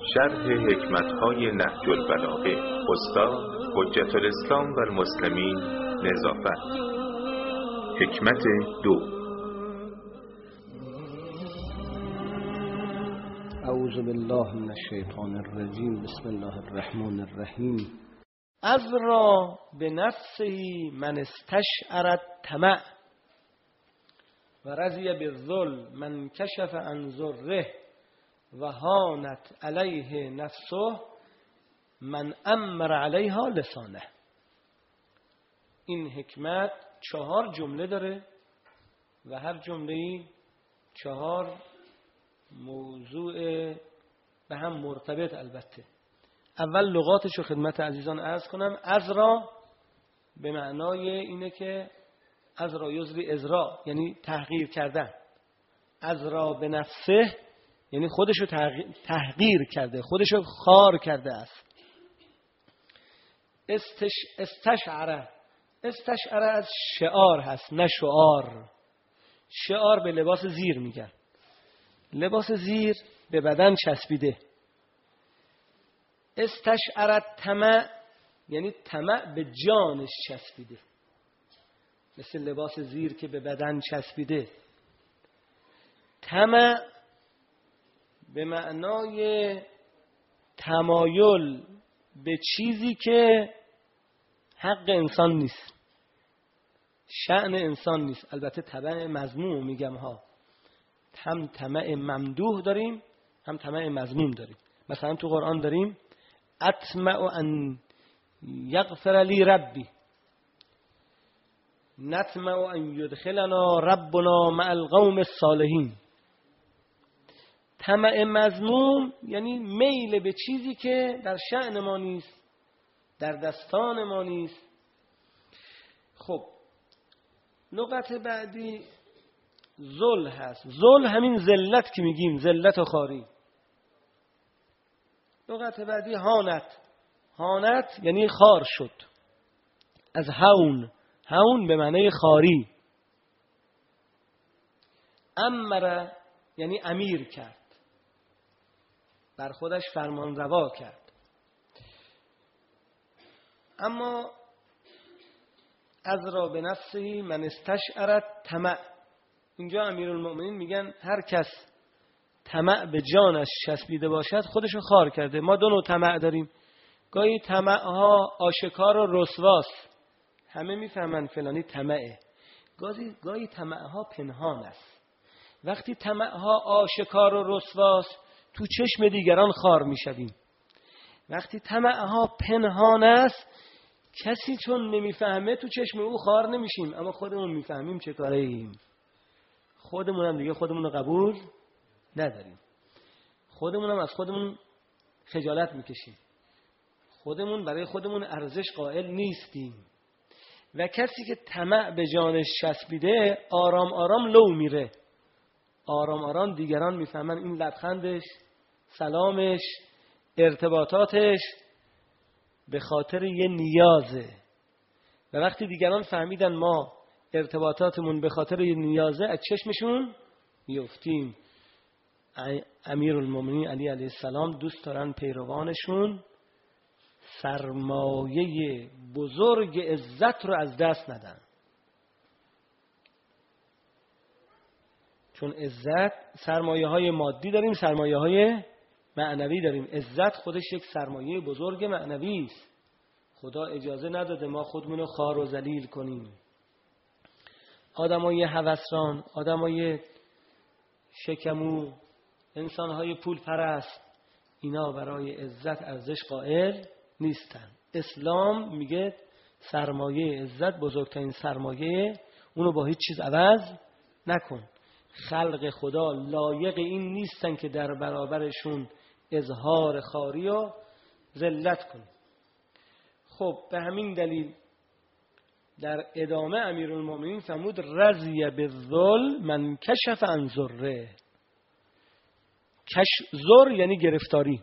شرح حکمت‌های نهج البلاغه استاد حجت الاسلام و المسلمین نظافت. حکمت 2. اعوذ بالله من الشیطان الرجیم. بسم الله الرحمن الرحیم. ازرا به نفسه من استشعر الطمع و رضی بالذل من کشف عن ضره و هانت علیه نفسه من امر علیها لسانه. این حکمت 4 جمله داره و هر جمله‌ای 4 موضوع به هم مرتبط. البته اول لغاتش رو خدمت عزیزان عرض کنم. ازرا به معنای اینه که ازرا یزری ازرا، یعنی تحقیر کردن. ازرا به نفسه یعنی خودشو تحقیر کرده، خودشو خار کرده است. استشعر از شعار هست، نه شعار. شعار به لباس زیر میگن. لباس زیر به بدن چسبیده. استشعر طمع یعنی طمع به جانش چسبیده، مثل لباس زیر که به بدن چسبیده. طمع به معنای تمایل به چیزی که حق انسان نیست، شأن انسان نیست. البته طمع مذموم میگم ها، هم طمع ممدوح داریم هم طمع مذموم داریم. مثلا تو قرآن داریم اطمع ان یغفر لی ربی، نطمع ان یدخلنا ربنا مع القوم الصالحین. طمع مذموم یعنی میل به چیزی که در شأن ما نیست، در دستان ما نیست. خب لغت بعدی ذل هست. ذل همین ذلت که میگیم، ذلت و خواری. لغت بعدی هانت. هانت یعنی خار شد، از هون. هون به معنی خواری. امر یعنی امیر کرد، بر خودش فرمان روا کرد. اما ازرا به نفسه من استشعر طمع، اینجا امیرالمؤمنین میگن هر کس طمع به جانش چسبیده باشد خودشو خار کرده. ما 2 نوع طمع داریم. گاهی طمع‌ها آشکار و رسواست، همه میفهمن فلانی طمعه. گاهی طمع‌ها پنهان است. وقتی طمع‌ها آشکار و رسواست تو چشم دیگران خار میشویم. وقتی طمع‌ها پنهان است کسی چون نمیفهمه تو چشم او خار نمیشیم، اما خودمون میفهمیم چه کاره ایم. خودمون هم دیگه خودمون رو قبول نداریم. خودمون هم از خودمون خجالت میکشیم. خودمون برای خودمون ارزش قائل نیستیم. و کسی که طمع به جانش چسبیده آرام آرام لو میره. آرام آرام دیگران میفهمن این لبخندش، سلامش، ارتباطاتش به خاطر یه نیازه. و وقتی دیگران فهمیدن ما ارتباطاتمون به خاطر یه نیازه، از چشمشون میفتیم. امیرالمومنین علی علیه السلام دوست دارن پیروانشون سرمایه بزرگ عزت رو از دست ندن. چون عزت، سرمایه های مادی داریم، سرمایه های معنوی داریم. عزت خودش یک سرمایه بزرگ معنوی است. خدا اجازه نداده ما خودمون رو خار و ذلیل کنیم. آدمای هوسران، آدمای شکمو، انسانهای پول پرست، اینا برای عزت ارزش قائل نیستن. اسلام میگه سرمایه عزت بزرگترین سرمایه، اونو با هیچ چیز عوض نکن. خلق خدا لایق این نیستن که در برابرشون اظهار خواری و ذلت کنی. خب به همین دلیل در ادامه امیرالمومنین فرمود رضی بالذل من کشف عن ضره. ضر یعنی گرفتاری،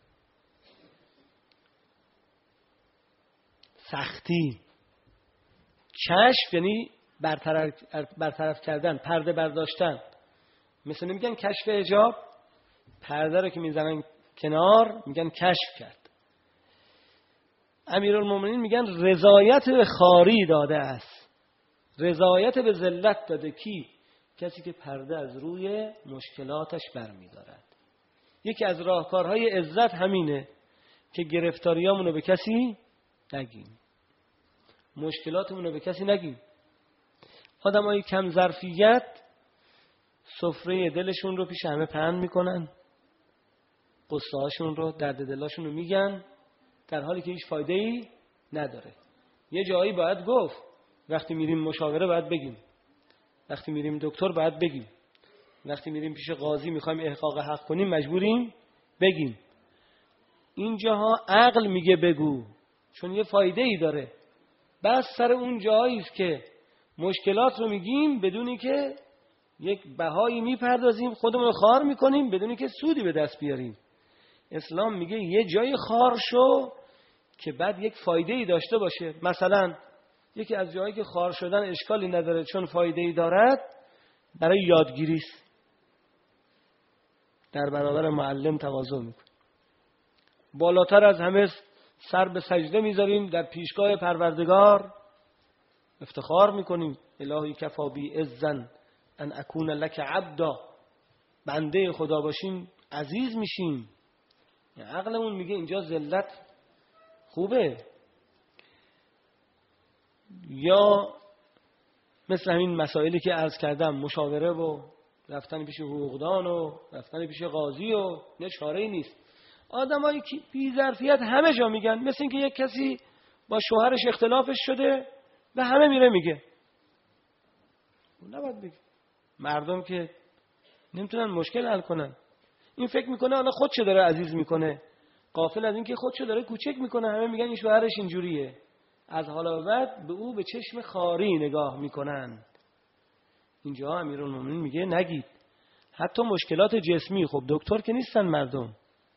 سختی. کشف یعنی برطرف کردن، پرده برداشتن. مثل نمیگن کشف حجاب، پرده رو که میزنن کنار، میگن کشف کرد. امیرالمومنین میگن رضایت به خاری داده است، رضایت به ذلت داده. کی؟ کسی که پرده از روی مشکلاتش برمی‌دارد. یکی از راهکارهای عزت همینه که گرفتاریامونو به کسی نگیم، مشکلاتمونو به کسی نگیم. آدمای کم ظرفیت سفره دلشون رو پیش همه پهن میکنن، قصه هاشون رو، درد دلاشون رو میگن، در حالی که هیچ فایده ای نداره. یه جایی باید گفت، وقتی میریم مشاوره باید بگیم، وقتی میریم دکتر باید بگیم، وقتی میریم پیش قاضی میخوایم احقاق حق کنیم مجبوریم بگیم. اینجاها عقل میگه بگو، چون یه فایده ای داره. بس سر اون جایی است که مشکلات رو میگیم بدونی که یک بهایی میپردازیم، خودمون رو خار میکنیم بدونی که سودی به دست بیاریم. اسلام میگه یه جای خار شو که بعد یک فایده ای داشته باشه. مثلا یکی از جایی که خار شدن اشکالی نداره چون فایده ای دارد، برای یادگیری است، در برابر معلم تواضع میکنه. بالاتر از همه سر به سجده میذاریم در پیشگاه پروردگار، افتخار میکنیم الهی کفا بی عزن ان اکون لک عبدا، بنده خدا باشیم عزیز میشیم. یعنی عقلمون میگه اینجا ذلت خوبه. یا مثل همین مسائلی که عرض کردم، مشاوره و رفتن پیش حقوقدان و رفتن پیش قاضی و نه چاره‌ای نیست. آدمایی که بی ظرفیت همه جا میگن، مثل اینکه یک کسی با شوهرش اختلافش شده و همه میره میگه. نباید بگه. مردم که نمیتونن مشکل حل کنن. این فکر میکنه حالا خودشو داره عزیز میکنه، غافل از اینکه خودشو داره کوچک میکنه. همه میگن این شوهرش اینجوریه، از حالا بعد به او به چشم خاری نگاه میکنن. اینجا امیرالمومنین میگه نگید. حتی مشکلات جسمی، خب دکتر که نیستن مردم،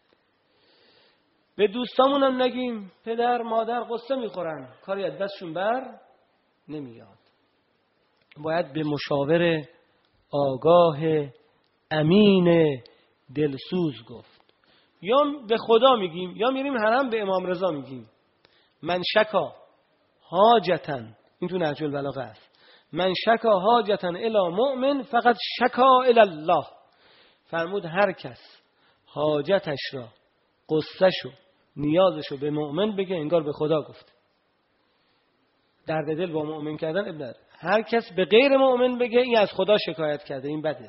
به دوستامون هم نگیم. پدر مادر قصه میخورن، کاری از دستشون بر نمیاد. باید به مشاور آگاه امین دلسوز گفت. یا به خدا میگیم یا میریم حرم به امام رضا میگیم. من شکا حاجتن، این تو نهج البلاغه است، من شکا حاجتن الی مؤمن فقط شکا الی الله. فرمود هر کس حاجتش را، قصهشو، نیازشو به مؤمن بگه انگار به خدا گفت. درد دل با مؤمن کردن ابن نداره. هر کس به غیر مؤمن بگه این از خدا شکایت کرده، این بده.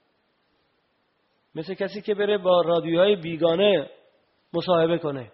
مثل کسی که بره با رادیوهای بیگانه مصاحبه کنه،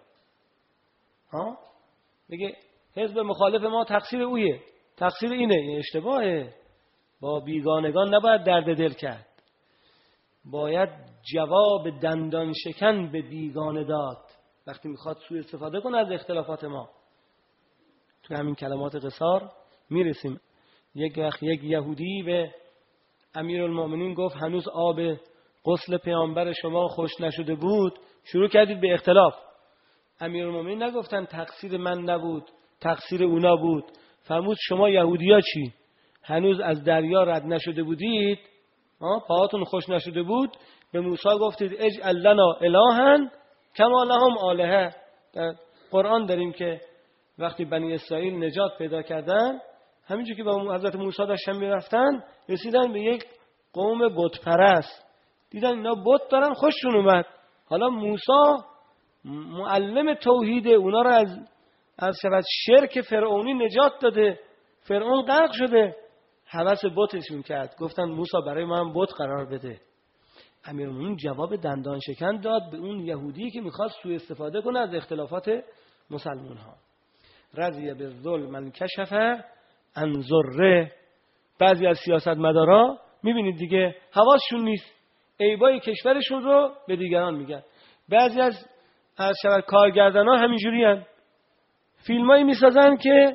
بگه حزب مخالف ما تقصیر اویه، تقصیر اینه، این اشتباهه. با بیگانگان نباید درد دل کرد، باید جواب دندان شکن به بیگانه داد وقتی میخواد سوء استفاده کنه از اختلافات ما. تو همین کلمات قصار میرسیم. یک وقت یک یهودی به امیرالمومنین گفت هنوز آب غسل پیامبر شما خوش نشده بود، شروع کردید به اختلاف. امیرالمومنین نگفتن تقصیر من نبود، تقصیر اونا بود. فرمود شما یهودیا چی؟ هنوز از دریا رد نشده بودید، پاهاتون خوش نشده بود، به موسی گفتید اجعل لنا الها کما لهم آلهه. در قرآن داریم که وقتی بنی اسرائیل نجات پیدا کردن، همینجور که با حضرت موسی داشتن میرفتن، رسیدن به یک قوم بت پرست، دیدن اینا بت دارن، خوششون اومد. حالا موسی معلم توحیده، اونا رو از شرک فرعونی نجات داده، فرعون غرق شده، هوس بتشون کرد. گفتن موسی برای ما هم بت قرار بده. امیرالمومنین جواب دندان شکن داد به اون یهودی که میخواست سوء استفاده کنه از اختلافات مسلمان ها. رضی بالظلم من کشف عن ضره. بعضی از سیاستمدارا میبینید دیگه حواسشون نیست، عیبای کشورشون رو به دیگران میگن. بعضی از کارگردانا همینجوری هن. فیلمایی میسازن که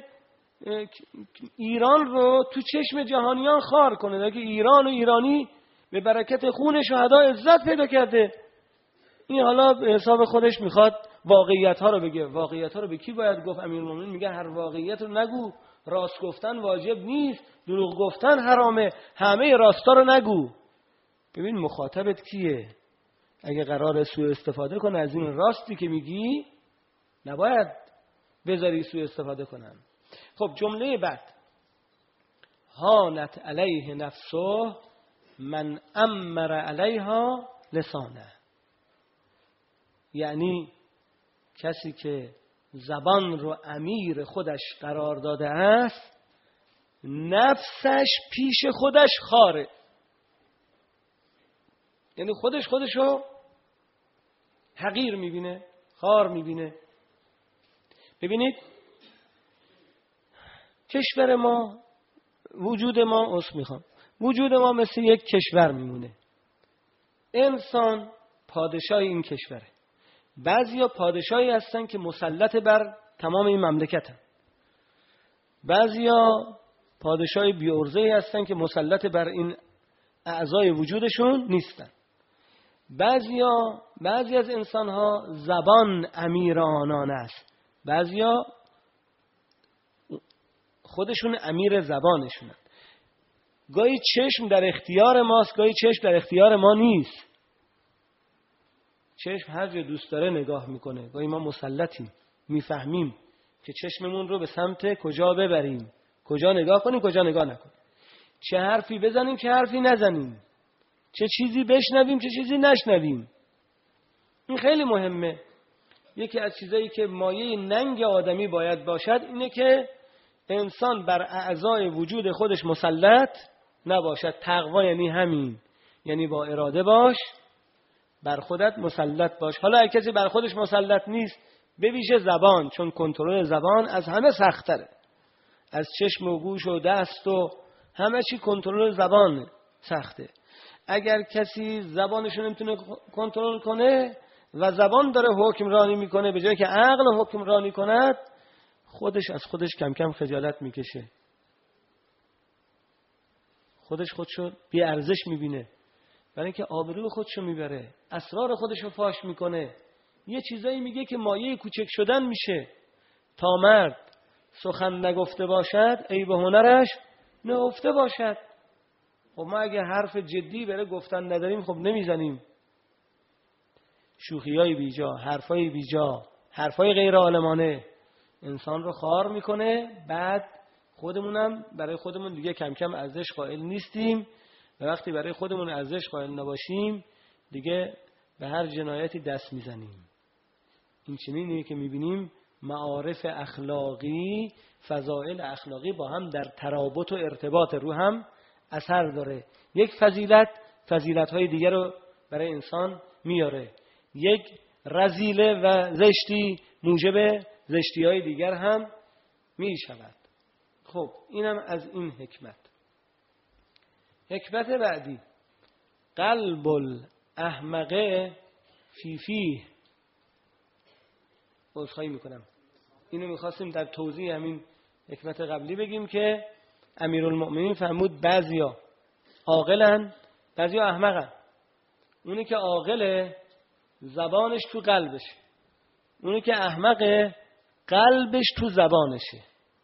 ایران رو تو چشم جهانیان خار کنه، که ایران و ایرانی به برکت خون شهدا عزت پیدا کرده. این حالا به حساب خودش میخواد واقعیت ها رو بگه. واقعیت ها رو به کی باید گفت؟ امیرالمومنین میگه هر واقعیت رو نگو، راست گفتن واجب نیست، دروغ گفتن حرامه، همه راستا رو نگو. ببین مخاطبت کیه؟ اگه قرار سوء استفاده کنه از این راستی که میگی، نباید بذاری سوء استفاده کنن. خب جمله بعد، هانت علیه نفسه من امر علیها لسانه، یعنی کسی که زبان رو امیر خودش قرار داده است، نفسش پیش خودش خاره، یعنی خودشو حقیر میبینه، خار میبینه. ببینید کشور ما، وجود ما وجود ما مثل یک کشور میمونه. انسان پادشاه این کشوره. بعضیا پادشاهی هستن که مسلط بر تمام این مملکتن، بعضیا پادشاهی بی‌عرضه‌ای هستن که مسلط بر این اعضای وجودشون نیستن. بعضی از انسان‌ها زبان امیر آنان است، بعضیا خودشون امیر زبانشونن. گاهی چشم در اختیار ماست، گاهی چشم در اختیار ما نیست. چشم هر جا دوست داره نگاه میکنه. گاهی ما مسلطیم، میفهمیم که چشممون رو به سمت کجا ببریم، کجا نگاه کنیم، کجا نگاه نکنیم، چه حرفی بزنیم، چه حرفی نزنیم، چه چیزی بشنویم، چه چیزی نشنویم. این خیلی مهمه. یکی از چیزایی که مایه ننگ آدمی باید باشد اینه که انسان بر اعضای وجود خودش مسلط نباشد. تقوا یعنی همین، یعنی با اراده باش، بر خودت مسلط باش. حالا اگه کسی بر خودش مسلط نیست، به ویژه زبان، چون کنترل زبان از همه سخت‌تره، از چشم و گوش و دست و همه چی کنترل زبان سخته. اگر کسی زبانش رو نمیتونه کنترل کنه و زبان داره حکمرانی میکنه به جایی که عقل حکمرانی کند، خودش از خودش کم کم خجالت میکشه، خودشو بی ارزش میبینه، برای اینکه آبروی خودشو میبره، اسرار خودشو فاش میکنه، یه چیزایی میگه که مایه کوچک شدن میشه. تا مرد سخن نگفته باشد عیب هنرش نهفته باشد. خب ما اگه حرف جدی برای گفتن نداریم، خب نمیزنیم. شوخیای بیجا، حرفای بیجا، حرفای غیر عالمانه انسان رو خار میکنه. بعد خودمونم برای خودمون دیگه کم کم ارزش قائل نیستیم و وقتی برای خودمون ارزش قائل نباشیم دیگه به هر جنایتی دست میزنیم. این چنینیه که میبینیم معارف اخلاقی، فضائل اخلاقی با هم در ترابط و ارتباط رو هم اثر داره. یک فضیلت‌های دیگر رو برای انسان میاره، یک رذیله و زشتی موجب زشتی‌های دیگر هم میشود. خب اینم از این حکمت. حکمت بعدی، قلب الاحمق فی فیه. عذرخواهی میکنم، اینو میخواستیم در توضیح همین حکمت قبلی بگیم که امیرالمؤمنین فرمود بعضیا عاقلن، بعضیا احمقن. اونی که عاقله زبانش تو قلبشه، اونی که احمقه قلبش تو زبانشه.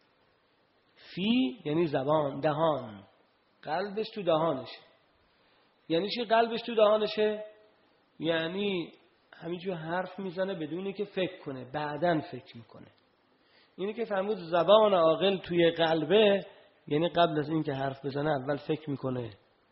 فی یعنی زبان، دهان، قلبش تو دهانشه. یعنی چی قلبش تو دهانشه؟ یعنی همینجور حرف میزنه بدونی که فکر کنه، بعدن فکر میکنه. اینی که فرمود زبان عاقل توی قلبه، یعنی قبل از این که حرف بزنه اول فکر میکنه.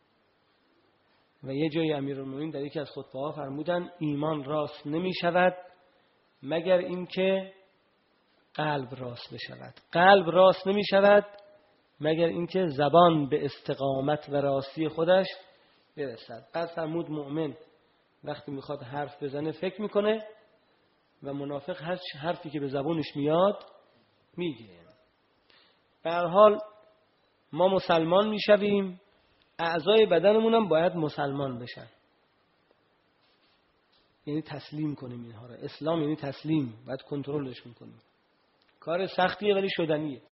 و یه جای امیرالمومنین در یکی از خطبه‌ها فرمودن ایمان راست نمیشود مگر اینکه قلب راست بشود. قلب راست نمیشود مگر اینکه زبان به استقامت و راستی خودش برسد. بعد فرمود مؤمن وقتی میخواد حرف بزنه فکر میکنه و منافق هر حرفی که به زبانش میاد میگه. به هر حال ما مسلمان میشویم، اعضای بدنمون هم باید مسلمان بشن، یعنی تسلیم کنیم اینها رو. اسلام یعنی تسلیم، باید کنترلش میکنیم. کار سختیه ولی شدنیه.